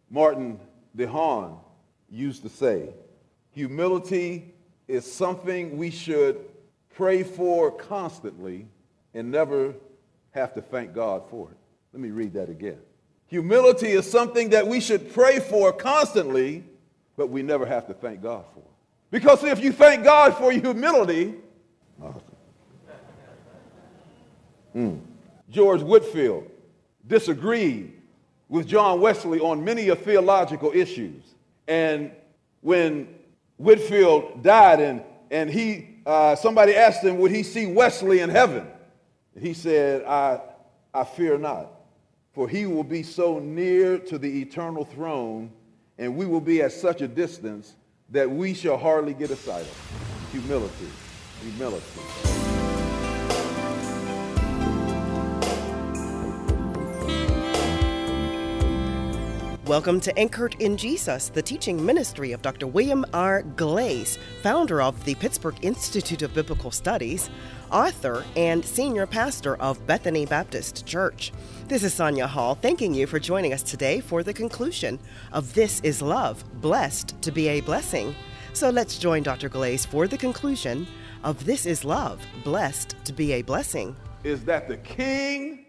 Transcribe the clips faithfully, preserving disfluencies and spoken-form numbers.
Martin DeHaan used to say, humility is something we should pray for constantly and never have to thank God for it. Let me read that again. Humility is something that we should pray for constantly, but we never have to thank God for it. Because if you thank God for your humility, awesome. mm. George Whitefield disagreed with John Wesley on many of theological issues. And when Whitefield died and, and he, uh, somebody asked him, would he see Wesley in heaven? And he said, I, I fear not, for he will be so near to the eternal throne, and we will be at such a distance that we shall hardly get a sight of him. Humility, humility. Welcome to Anchored in Jesus, the teaching ministry of Doctor William R. Glaze, founder of the Pittsburgh Institute of Biblical Studies, author, and senior pastor of Bethany Baptist Church. This is Sonia Hall, thanking you for joining us today for the conclusion of This is Love, Blessed to be a Blessing. So let's join Doctor Glaze for the conclusion of This is Love, Blessed to be a Blessing. Is that the King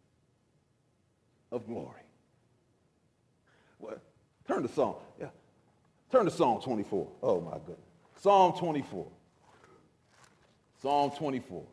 of glory? Well, turn to Psalm. Yeah. Turn to Psalm twenty-four. Oh, my goodness. Psalm twenty-four. Psalm twenty-four.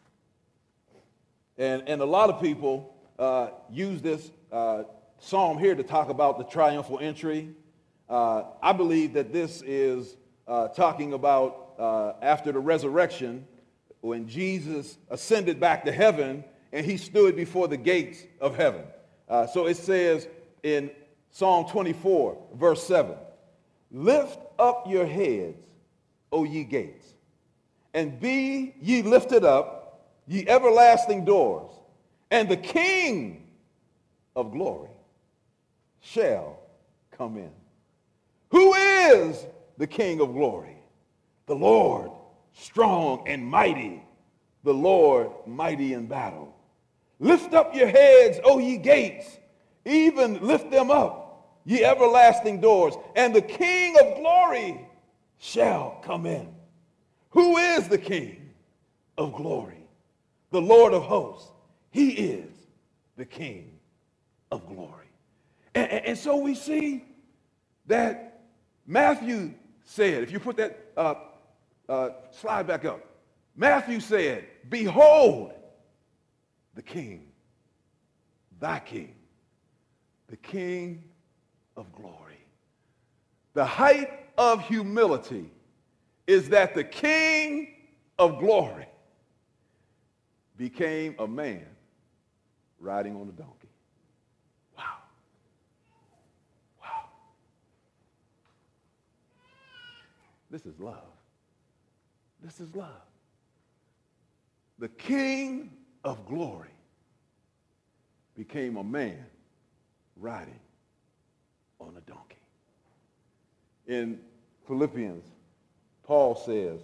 And, and a lot of people uh, use this uh, psalm here to talk about the triumphal entry. Uh, I believe that this is uh, talking about uh, after the resurrection, when Jesus ascended back to heaven and he stood before the gates of heaven. Uh, so it says in Psalm twenty-four, verse seven, lift up your heads, O ye gates, and be ye lifted up, ye everlasting doors, and the King of glory shall come in. Who is the King of glory? The Lord, strong and mighty, the Lord mighty in battle. Lift up your heads, O ye gates, even lift them up, ye everlasting doors, and the King of glory shall come in. Who is the King of glory? The Lord of hosts. He is the King of glory. And, and, and so we see that Matthew said, if you put that uh, uh, slide back up, Matthew said, behold the King, thy King, the King of glory. The height of humility is that the King of glory became a man riding on a donkey. Wow. Wow. This is love. This is love. The King of glory became a man riding on a donkey. In Philippians, Paul says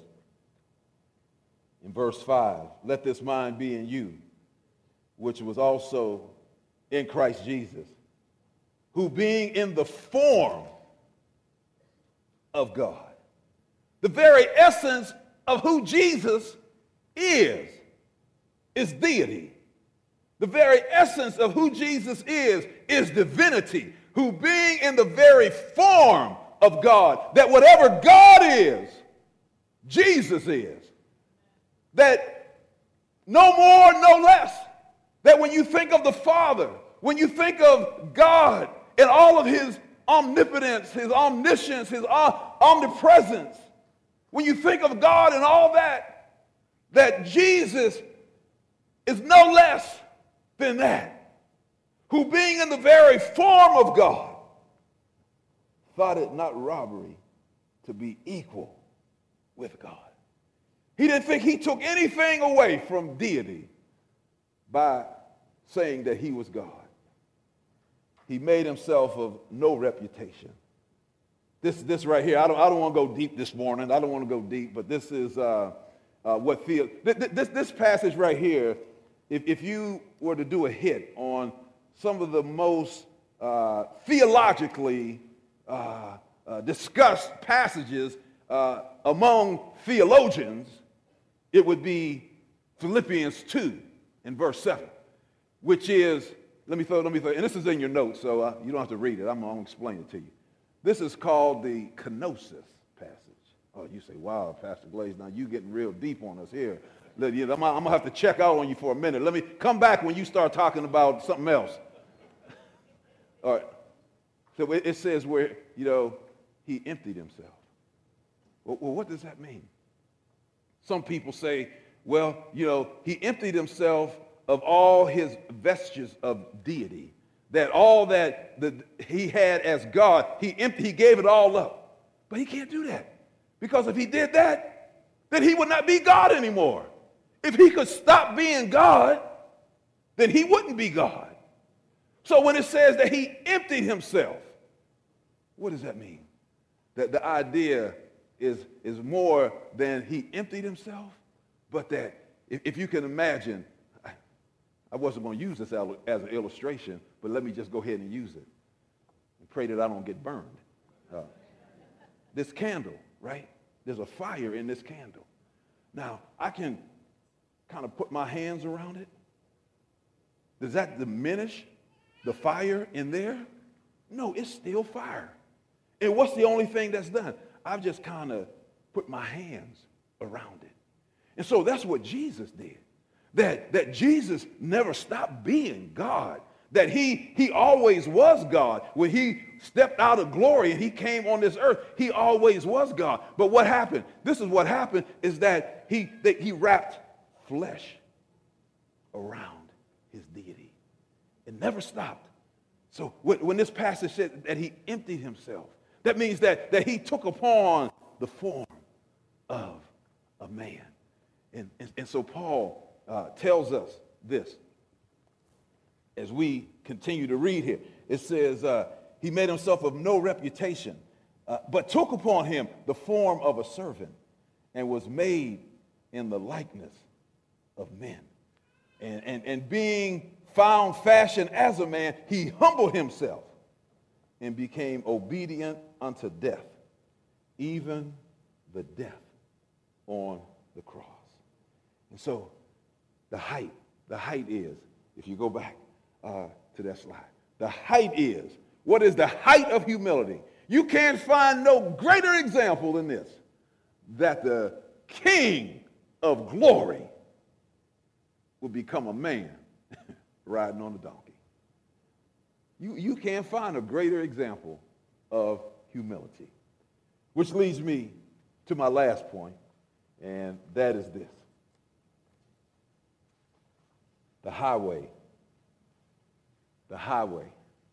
in verse five, let this mind be in you, which was also in Christ Jesus, who being in the form of God, the very essence of who Jesus is, is deity. The very essence of who Jesus is, is divinity, who being in the very form of God, that whatever God is, Jesus is. That no more, no less. That when you think of the Father, when you think of God and all of his omnipotence, his omniscience, his omnipresence, when you think of God and all that, that Jesus is no less than that, who being in the very form of God, thought it not robbery to be equal with God. He didn't think he took anything away from deity by saying that he was God. He made himself of no reputation. This, this right here, I don't, I don't want to go deep this morning. I don't want to go deep, but this is uh, uh, what Theo, th- th- this, this passage right here, if, if you were to do a hit on some of the most uh, theologically uh, uh, discussed passages uh, among theologians, it would be Philippians two in verse seven, which is, let me throw, let me throw, and this is in your notes, so uh, you don't have to read it. I'm, I'm going to explain it to you. This is called the kenosis passage. Oh, you say, wow, Pastor Glaze, now you getting real deep on us here. I'm, I'm going to have to check out on you for a minute. Let me come back when you start talking about something else. All right. So it, it says where, you know, he emptied himself. Well, well, what does that mean? Some people say, well, you know, he emptied himself of all his vestiges of deity, that all that the, he had as God, he emptied, he gave it all up. But he can't do that, because if he did that, then he would not be God anymore. If he could stop being God, then he wouldn't be God. So when it says that he emptied himself, what does that mean? That the idea is, is more than he emptied himself, but that if, if you can imagine, I, I wasn't going to use this as an illustration, but let me just go ahead and use it and pray that I don't get burned. Uh, this candle, right? There's a fire in this candle. Now, I can kind of put my hands around it. Does that diminish the fire in there? No, it's still fire. And what's the only thing that's done? I've just kind of put my hands around it. And so that's what Jesus did. That, that Jesus never stopped being God. That he, he always was God. When he stepped out of glory and he came on this earth, he always was God. But what happened? This is what happened, is that he, that he wrapped flesh around his deity. It never stopped. So when, when this passage said that he emptied himself, that means that, that he took upon the form of a man. And, and, and so Paul uh, tells us this as we continue to read here. It says, uh, he made himself of no reputation, uh, but took upon him the form of a servant, and was made in the likeness of men. And, and, and being found fashioned as a man, he humbled himself and became obedient unto death, even the death on the cross. And so the height, the height is, if you go back uh, to that slide, the height is, what is the height of humility? You can't find no greater example than this, that the King of glory will become a man riding on a donkey. You, you can't find a greater example of humility. Which leads me to my last point, and that is this. The highway, the highway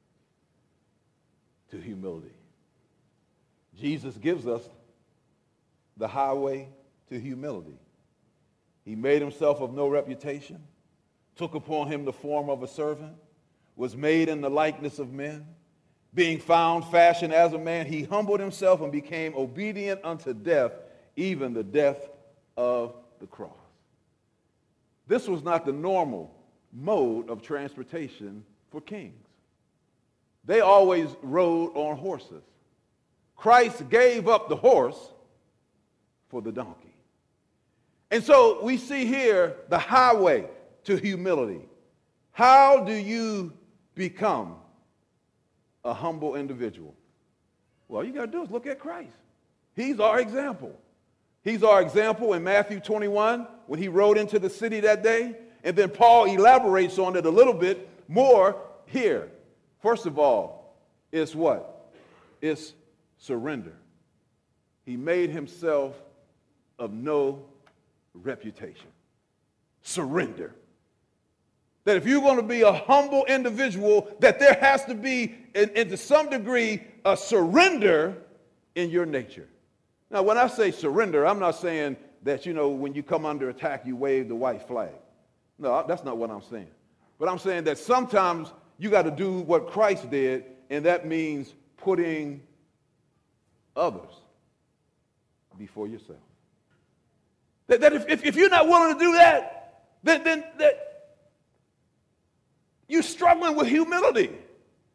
to humility. Jesus gives us the highway to humility. He made himself of no reputation, took upon him the form of a servant, was made in the likeness of men. Being found fashioned as a man, he humbled himself and became obedient unto death, even the death of the cross. This was not the normal mode of transportation for kings. They always rode on horses. Christ gave up the horse for the donkey. And so we see here the highway to humility. How do you become a humble individual? Well, all you got to do is look at Christ. He's our example. He's our example in Matthew twenty-one when he rode into the city that day. And then Paul elaborates on it a little bit more here. First of all, it's what? It's surrender. He made himself of no reputation. Surrender. That if you're going to be a humble individual, that there has to be, in, in to some degree, a surrender in your nature. Now, when I say surrender, I'm not saying that, you know, when you come under attack, you wave the white flag. No, that's not what I'm saying. But I'm saying that sometimes you got to do what Christ did, and that means putting others before yourself. That, that if, if, if you're not willing to do that, then, then that you're struggling with humility.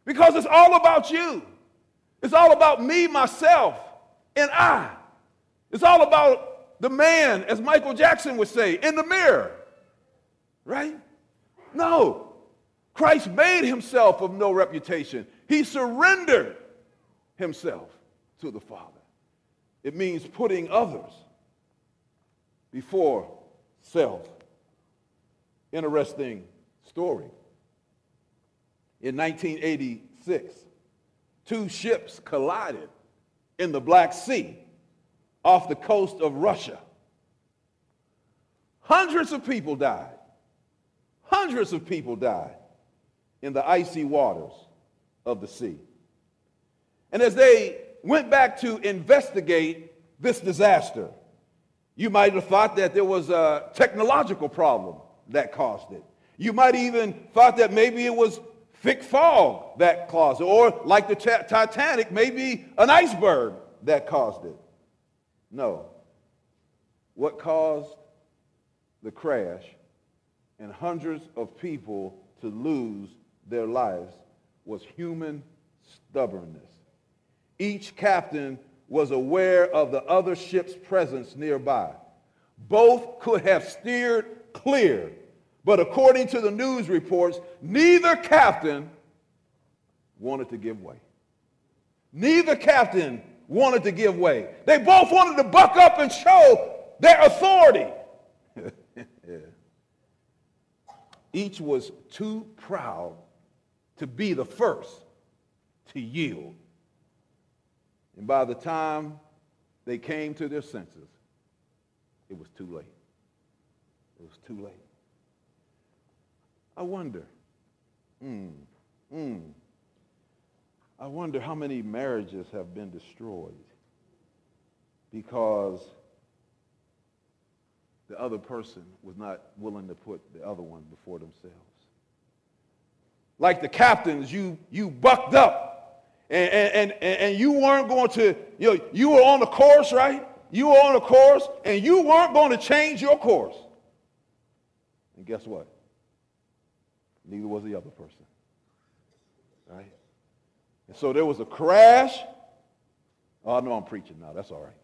Because it's all about you. It's all about me, myself, and I. It's all about the man, as Michael Jackson would say, in the mirror. Right? No. Christ made himself of no reputation. He surrendered himself to the Father. It means putting others before self. Interesting story. In nineteen eighty-six, two ships collided in the Black Sea off the coast of Russia. Hundreds of people died. Hundreds of people died in the icy waters of the sea. And as they went back to investigate this disaster, you might have thought that there was a technological problem that caused it. You might even thought that maybe it was thick fog that caused it, or like the Titanic, maybe an iceberg that caused it. No. What caused the crash and hundreds of people to lose their lives was human stubbornness. Each captain was aware of the other ship's presence nearby. Both could have steered clear, but according to the news reports, neither captain wanted to give way. Neither captain wanted to give way. They both wanted to buck up and show their authority. Each was too proud to be the first to yield. And by the time they came to their senses, it was too late. It was too late. I wonder, mm, mm, I wonder how many marriages have been destroyed because the other person was not willing to put the other one before themselves. Like the captains, you, you bucked up and, and, and, and you weren't going to, you know, you were on the course, right? You were on a course and you weren't going to change your course. And guess what? Neither was the other person. Right? And so there was a crash. Oh, I know I'm preaching now. That's all right.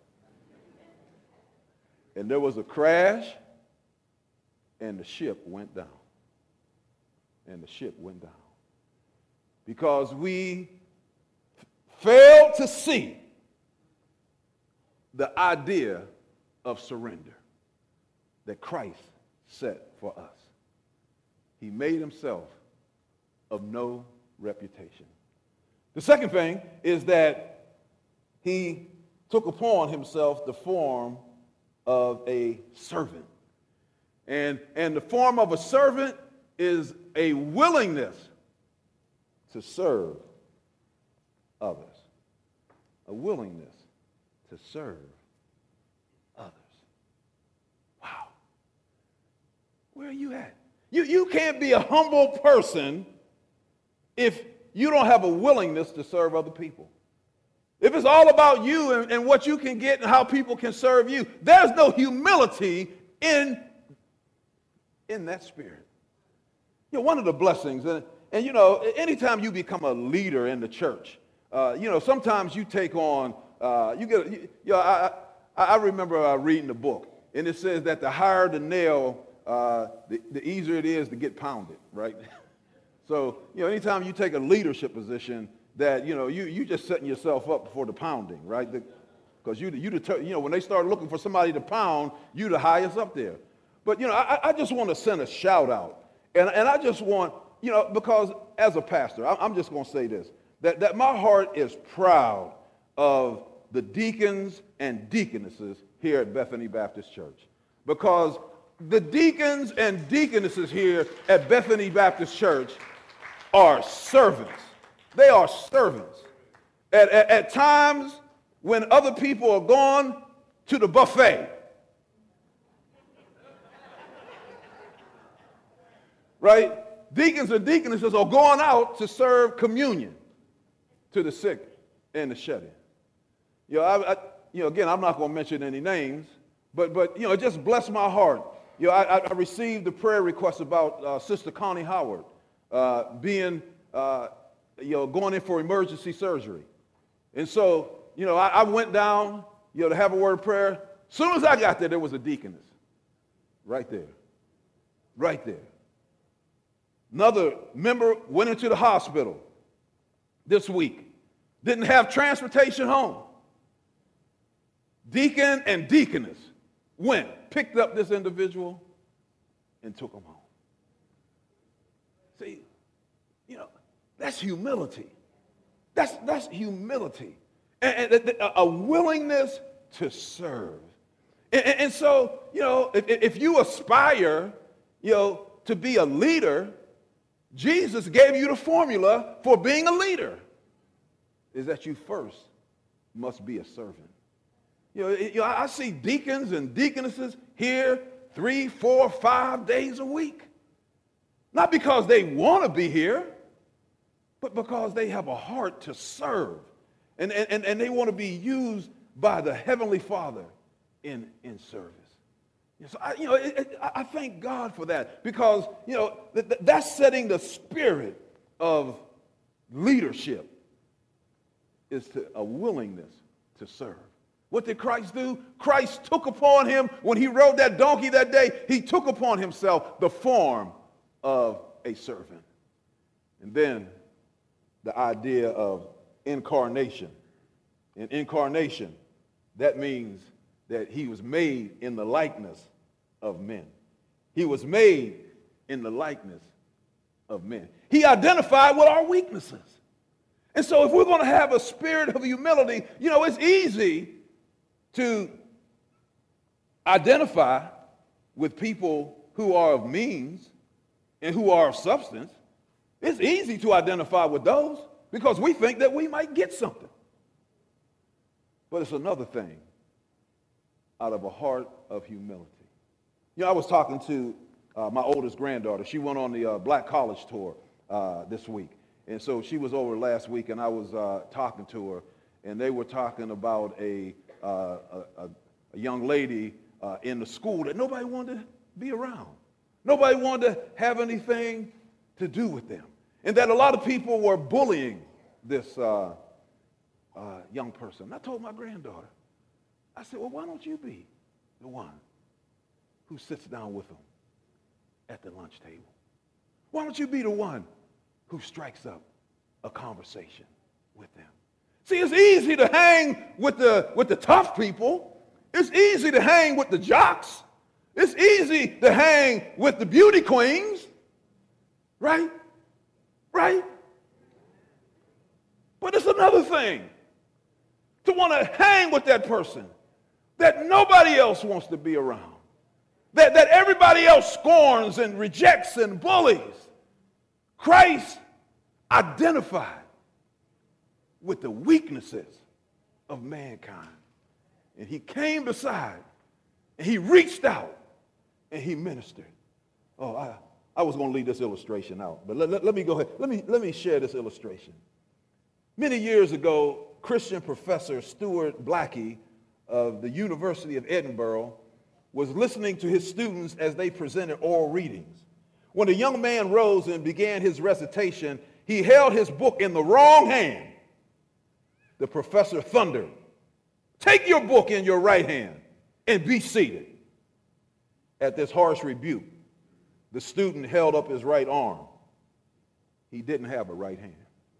And there was a crash, and the ship went down. And the ship went down. Because we f- failed to see the idea of surrender that Christ set for us. He made himself of no reputation. The second thing is that he took upon himself the form of a servant. And, and the form of a servant is a willingness to serve others. A willingness to serve others. Wow. Where are you at? You, you can't be a humble person if you don't have a willingness to serve other people. If it's all about you and, and what you can get and how people can serve you, there's no humility in, in that spirit. You know, one of the blessings, and, and you know, anytime you become a leader in the church, uh, you know, sometimes you take on, uh, you get, you, you know, I, I, I remember uh, reading the book, and it says that the higher the nail, uh, the, the easier it is to get pounded, right? So, you know, anytime you take a leadership position, that, you know, you, you just setting yourself up for the pounding, right? Because you, you, deter, you know, when they start looking for somebody to pound, you the highest up there. But, you know, I, I just want to send a shout out. And, and I just want, you know, because as a pastor, I, I'm just going to say this, that, that my heart is proud of the deacons and deaconesses here at Bethany Baptist Church. Because the deacons and deaconesses here at Bethany Baptist Church are servants. They are servants. At, at, at times when other people are gone to the buffet, right? Deacons and deaconesses are going out to serve communion to the sick and the shut-in. You know, I, I, you know, again, I'm not going to mention any names, but, but you know, it just blessed my heart. You know, I, I received a prayer request about uh, Sister Connie Howard uh, being uh, you know, going in for emergency surgery. And so, you know, I, I went down, you know, to have a word of prayer. As soon as I got there, there was a deaconess right there, right there. Another member went into the hospital this week, didn't have transportation home. Deacon and deaconess went, picked up this individual, and took him home. See, you know, that's humility. That's, that's humility. And, and a willingness to serve. And, and, and so, you know, if, if you aspire, you know, to be a leader, Jesus gave you the formula for being a leader, is that you first must be a servant. You know, you know, I see deacons and deaconesses here three, four, five days a week. Not because they want to be here, but because they have a heart to serve. And, and, and they want to be used by the Heavenly Father in, in service. So I, you know, it, it, I thank God for that, because, you know, th- th- that's setting the spirit of leadership, is to a willingness to serve. What did Christ do? Christ took upon him, when he rode that donkey that day, he took upon himself the form of a servant. And then the idea of incarnation. In incarnation, that means that he was made in the likeness of men. He was made in the likeness of men. He identified with our weaknesses. And so if we're going to have a spirit of humility, you know, it's easy to identify with people who are of means and who are of substance. It's easy to identify with those because we think that we might get something. But it's another thing out of a heart of humility. You know, I was talking to uh, my oldest granddaughter. She went on the uh, Black College tour uh, this week. And so she was over last week, and I was uh, talking to her, and they were talking about a, uh, a, a young lady uh, in the school that nobody wanted to be around. Nobody wanted to have anything to do with them. And that a lot of people were bullying this uh, uh, young person. And I told my granddaughter, I said, well, why don't you be the one who sits down with them at the lunch table? Why don't you be the one who strikes up a conversation with them? See, it's easy to hang with the, with the tough people. It's easy to hang with the jocks. It's easy to hang with the beauty queens, right? Right? But it's another thing to want to hang with that person that nobody else wants to be around, that, that everybody else scorns and rejects and bullies. Christ identified with the weaknesses of mankind. And he came beside, and he reached out, and he ministered. Oh, I, I was going to leave this illustration out, but let, let, let me go ahead. Let me, let me share this illustration. Many years ago, Christian professor Stuart Blackie of the University of Edinburgh was listening to his students as they presented oral readings. When the young man rose and began his recitation, he held his book in the wrong hand. The professor thundered, "Take your book in your right hand and be seated." At this harsh rebuke, the student held up his right arm. He didn't have a right hand.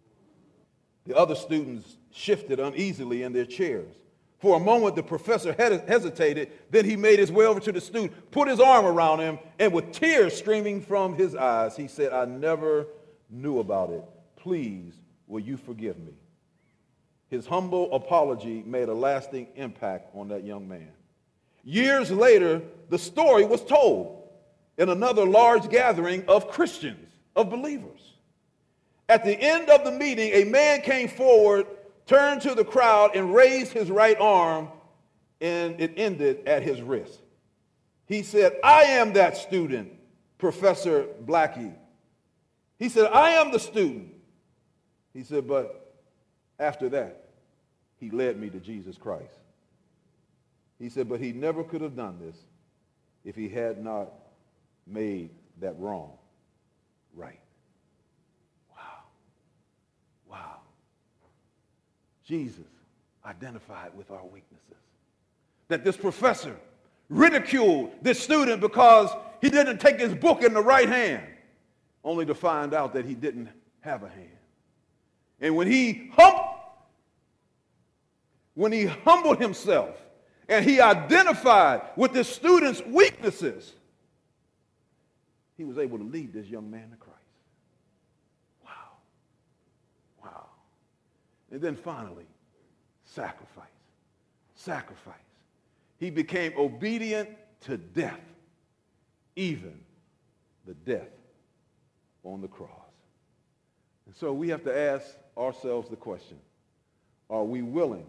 The other students shifted uneasily in their chairs. For a moment, the professor hesitated. Then he made his way over to the student, put his arm around him, and with tears streaming from his eyes, he said, "I never knew about it. Please, will you forgive me?" His humble apology made a lasting impact on that young man. Years later, the story was told in another large gathering of Christians, of believers. At the end of the meeting, a man came forward, turned to the crowd, and raised his right arm, and it ended at his wrist. He said, "I am that student, Professor Blackie." He said, "I am the student." He said, "But after that, he led me to Jesus Christ." He said, "But he never could have done this if he had not made that wrong right." Wow. Jesus identified with our weaknesses. That this professor ridiculed this student because he didn't take his book in the right hand, only to find out that he didn't have a hand. And when he hum- when he humbled himself and he identified with the student's weaknesses, he was able to lead this young man to Christ. Wow. Wow. And then finally, sacrifice. Sacrifice. He became obedient to death, even the death on the cross. And so we have to ask ourselves the question, are we willing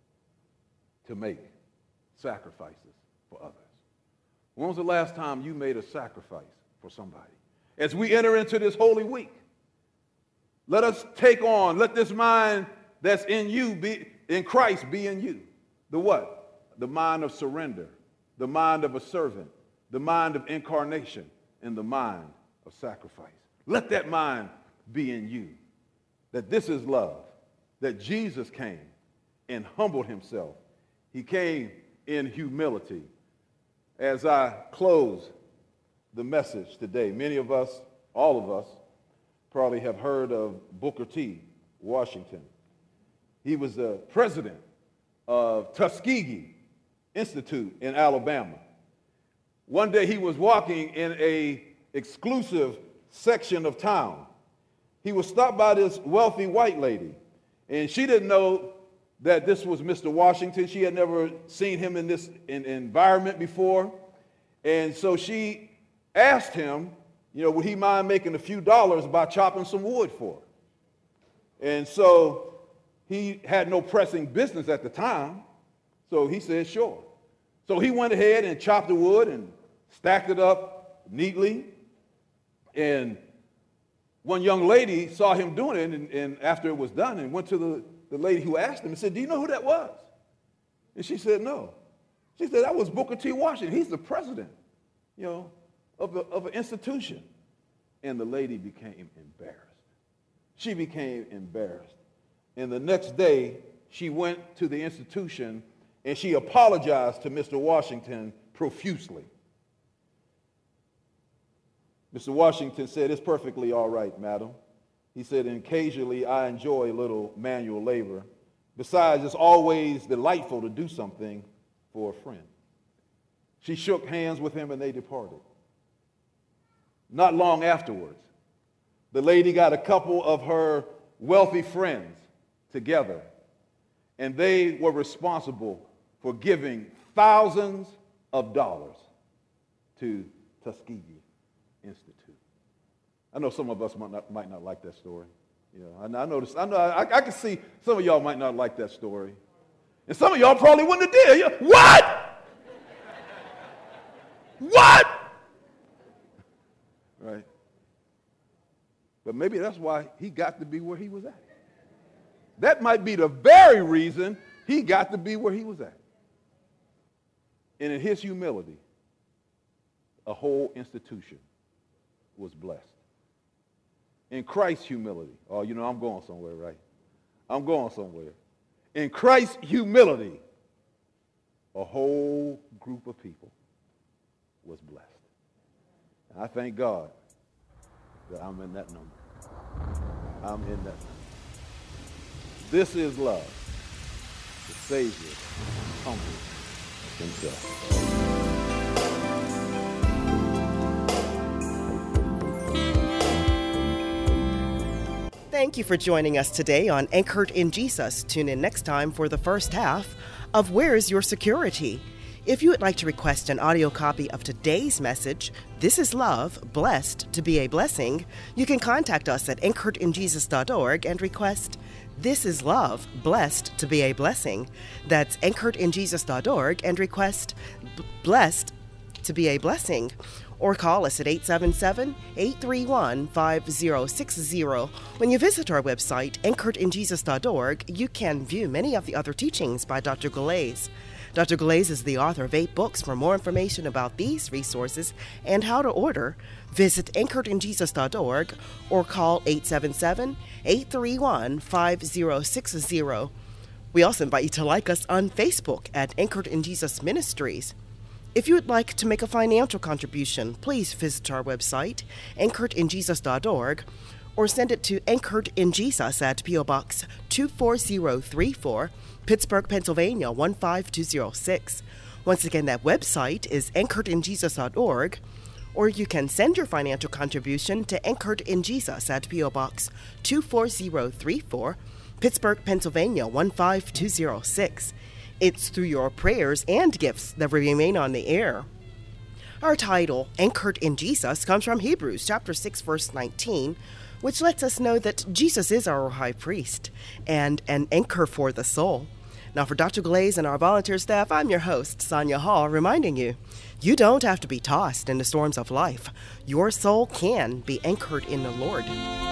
to make sacrifices for others? When was the last time you made a sacrifice for somebody? As we enter into this Holy Week, let us take on, let this mind that's in you be in Christ be in you. The what? The mind of surrender, the mind of a servant, the mind of incarnation, and the mind of sacrifice. Let that mind be in you, that this is love, that Jesus came and humbled himself. He came in humility. As I close the message today, many of us, all of us, probably have heard of Booker T. Washington. He was the president of Tuskegee Institute in Alabama. One day he was walking in a exclusive section of town. He was stopped by this wealthy white lady, and she didn't know that this was Mister Washington. She had never seen him in this in, environment before, and so she asked him, you know, would he mind making a few dollars by chopping some wood for her? And so he had no pressing business at the time, so he said, sure. So he went ahead and chopped the wood and stacked it up neatly. And one young lady saw him doing it, and, and after it was done, and went to the, the lady who asked him and said, do you know who that was? And she said, no. She said, that was Booker T. Washington. He's the president, you know, of, a, of an institution. And the lady became embarrassed. She became embarrassed. And the next day, she went to the institution and she apologized to Mister Washington profusely. Mister Washington said, it's perfectly all right, madam. He said, and occasionally I enjoy a little manual labor. Besides, it's always delightful to do something for a friend. She shook hands with him and they departed. Not long afterwards, the lady got a couple of her wealthy friends together, and they were responsible for giving thousands of dollars to Tuskegee Institute. I know some of us might not, might not like that story. You know, I, I noticed. I know. I, I can see some of y'all might not like that story, and some of y'all probably wouldn't have did. You, what? What? Right. But maybe that's why he got to be where he was at. That might be the very reason he got to be where he was at. And in his humility, a whole institution was blessed. In Christ's humility, oh, you know, I'm going somewhere, right? I'm going somewhere. In Christ's humility, a whole group of people was blessed. And I thank God that I'm in that number. I'm in that number. This is love. The Savior humbled himself. Thank you for joining us today on Anchored in Jesus. Tune in next time for the first half of Where's Your Security? If you would like to request an audio copy of today's message, This is Love, Blessed to be a Blessing, you can contact us at anchored in jesus dot org and request This is Love, Blessed to be a Blessing. That's anchored in jesus dot org and request b- Blessed to be a Blessing. Or call us at eight seven seven, eight three one, five zero six zero. When you visit our website, anchored in jesus dot org, you can view many of the other teachings by Doctor Galais. Doctor Galais is the author of eight books. For more information about these resources and how to order, visit anchored in jesus dot org or call eight seven seven, eight three one, five zero six zero. We also invite you to like us on Facebook at Anchored in Jesus Ministries. If you would like to make a financial contribution, please visit our website, anchored in jesus dot org, or send it to Anchored in Jesus at P O Box two four zero three four, Pittsburgh, Pennsylvania one five two zero six. Once again, that website is anchored in jesus dot org, or you can send your financial contribution to Anchored in Jesus at P O Box two four zero three four, Pittsburgh, Pennsylvania one five two zero six. It's through your prayers and gifts that we remain on the air. Our title, Anchored in Jesus, comes from Hebrews chapter six, verse nineteen, which lets us know that Jesus is our high priest and an anchor for the soul. Now, for Doctor Glaze and our volunteer staff, I'm your host, Sonia Hall, reminding you, you don't have to be tossed in the storms of life. Your soul can be anchored in the Lord.